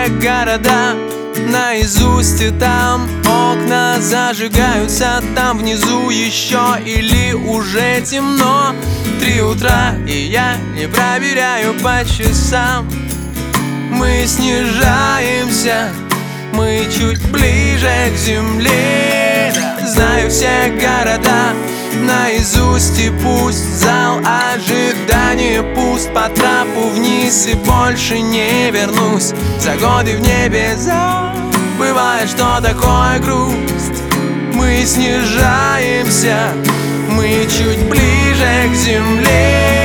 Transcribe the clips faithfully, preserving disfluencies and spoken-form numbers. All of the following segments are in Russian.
города наизусть, и там окна зажигаются, там внизу еще или уже темно. Три утра, и я не проверяю по часам. Мы снижаемся, мы чуть ближе к земле. Знаю все города наизусть, и пусть зал ожидания пуст. По трапу вниз и больше не вернусь. За годы в небе забывая, что такое грусть. Мы снижаемся, мы чуть ближе к земле.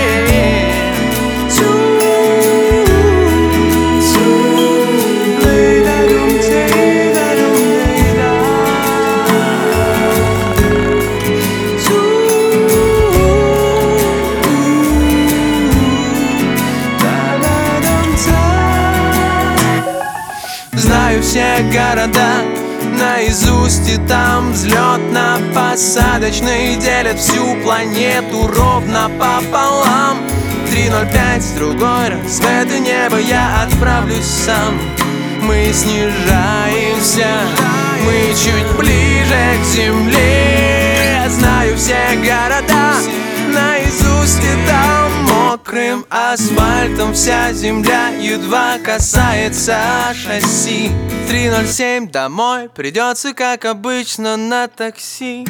Знаю все города наизусть, и там взлетно-посадочный делят всю планету ровно пополам. Три ноль пять, в другой рассвет и небо я отправлюсь сам. Мы снижаемся, мы чуть ближе к земле. Знаю все города наизусть, и там мокрым асфальтом вся земля едва касается шасси. Три ноль семь, домой придется, как обычно, на такси.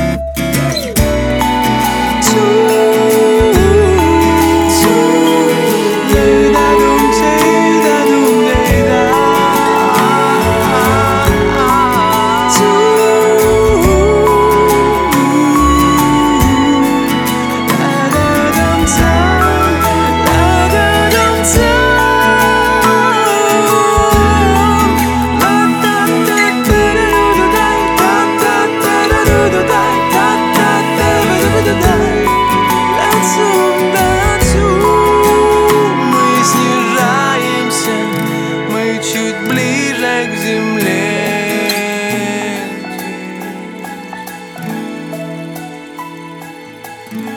Чуть ближе к земле.